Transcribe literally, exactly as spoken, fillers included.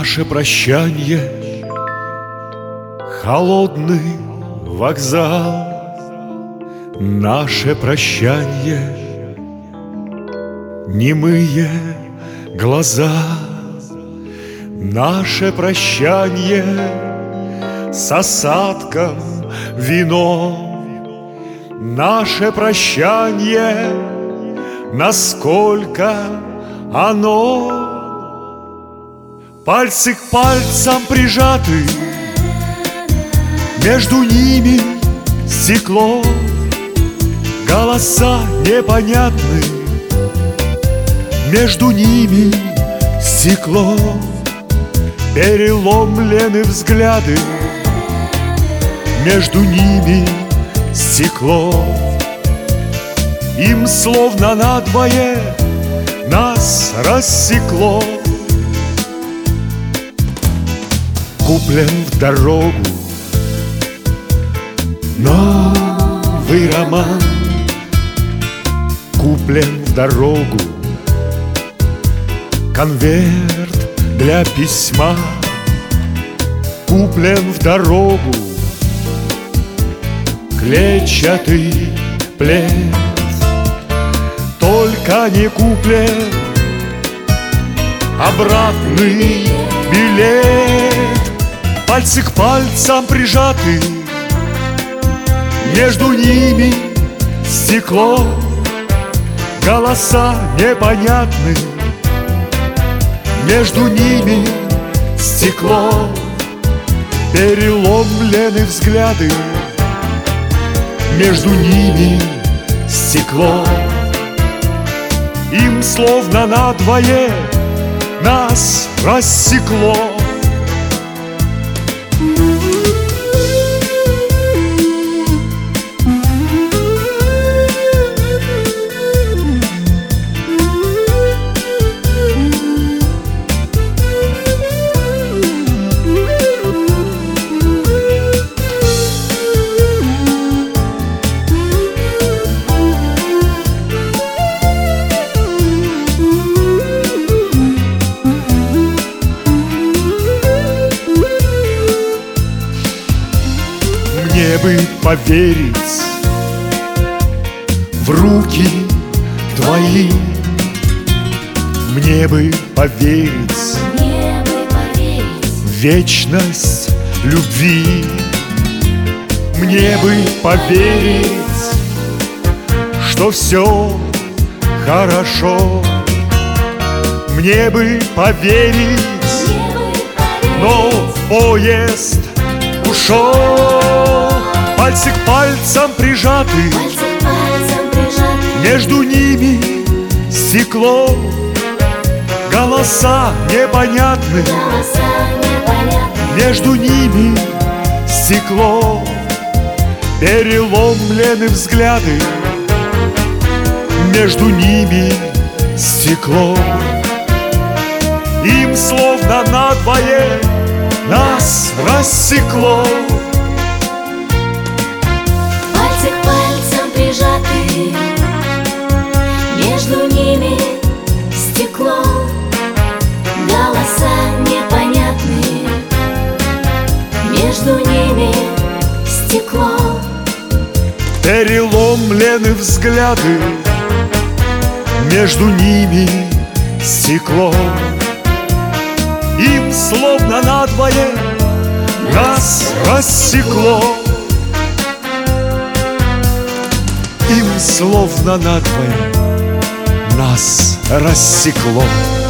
Наше прощанье, холодный вокзал, наше прощанье, немые глаза, наше прощанье с осадком вино, наше прощанье, насколько оно пальцы к пальцам прижаты, между ними стекло, голоса непонятны, между ними стекло, переломлены взгляды, между ними стекло. Им словно надвое нас рассекло. Куплен в дорогу новый роман, куплен в дорогу конверт для письма, куплен в дорогу клетчатый плед. Только не куплен обратный билет. Пальцы к пальцам прижаты, между ними стекло, голоса непонятны, между ними стекло, переломлены взгляды, между ними стекло. Им словно надвое нас рассекло. Мне бы поверить в руки твои, мне бы поверить, мне бы поверить в вечность любви, мне бы поверить, что все хорошо, мне бы поверить, мне бы поверить, но поезд ушел. Пальцы к пальцам прижаты, пальцы к пальцам прижаты, между ними стекло, голоса непонятны, голоса непонятны, между ними стекло, переломлены взгляды, между ними стекло. Им словно надвое нас рассекло. пальцы к пальцам прижаты, между ними стекло, голоса непонятны, между ними стекло, Переломлены взгляды, между ними стекло. Им словно надвое нас рассекло. Им словно надвое нас рассекло.